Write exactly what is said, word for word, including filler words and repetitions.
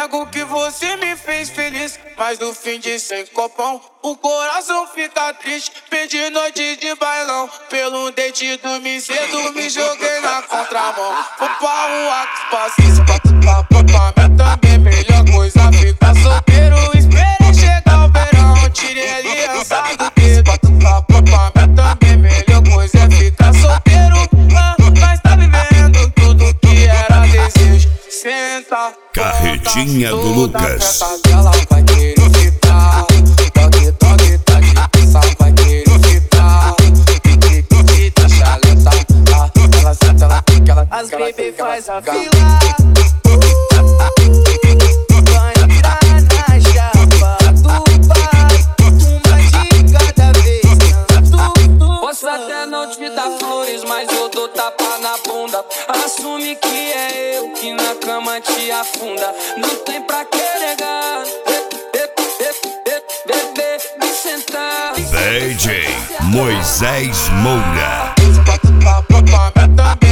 nego que você me fez feliz, mas no fim de sem copão o coração fica triste. Perdi noite de bailão, pelo dente dormi cedo, me joguei na contramão. Vou pra rua que passeio, pra pra pra pra também melhor coisa ficar solteiro. Esperei chegar o verão, tirei aliança do dedo. Pra pra pra pra também melhor coisa é ficar solteiro. Ah, mas tá vivendo tudo que era desejo. Senta, Carretinha do Lucas. ela vai querer ficar. Toque, toque, toque, só vai querer ficar. Pique, pique, tá chalenta. Ela senta, ela fica, ela fica. As bebê faz a fila. Vai entrar na chapa do pai. Uma de cada vez. Posso até não te dar flores, mas eu dou tapa na bunda. Assume que é eu que na cama te afunda. Não tem pra que negar. Bebê, me sentar. D J Moisés Moura. Também